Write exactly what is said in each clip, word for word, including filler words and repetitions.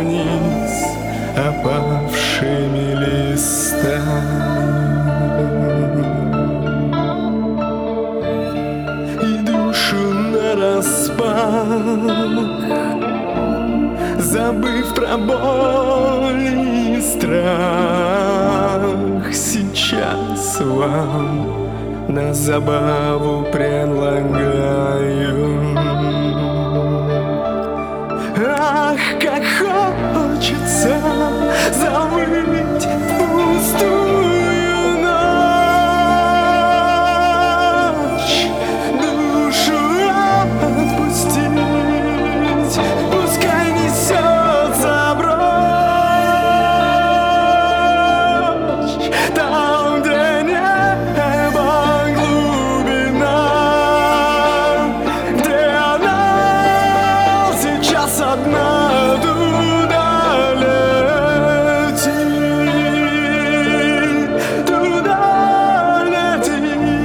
вниз опавшими листами. И душу нараспах, забыв про боль и страх, сейчас вам на забаву предлагаю. Ах, как хочется завыть в пустую ночь, душу отпустить, пускай несется прочь, там, где небо глубина, где она сейчас одна. Туда лети, туда лети.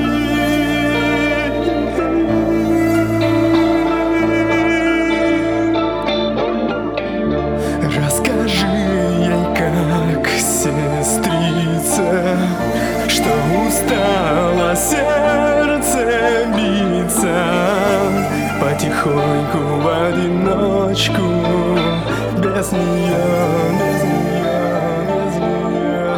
Расскажи ей, как сестрица, что устало сердце биться потихоньку в одиночку, без нее, без нее, без нее.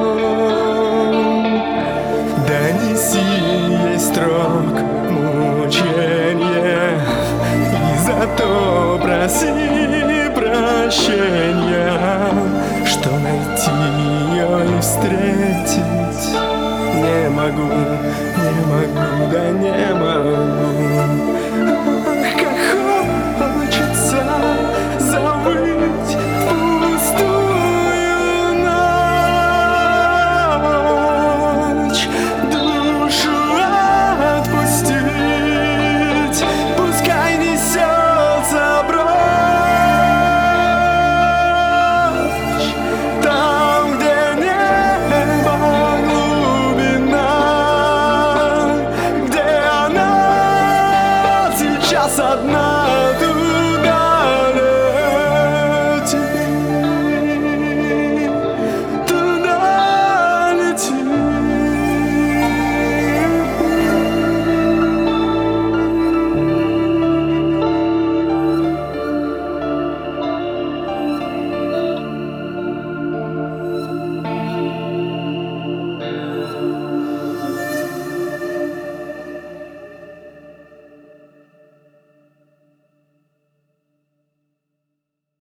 Донеси ей строк мученье, и за то проси прощения, что найти ее и встретить не могу, не могу, да не могу. Ах, как хочется завыть в пустую ночь, душу отпустить, пускай несется прочь, там, где небо глубина, где она сейчас одна.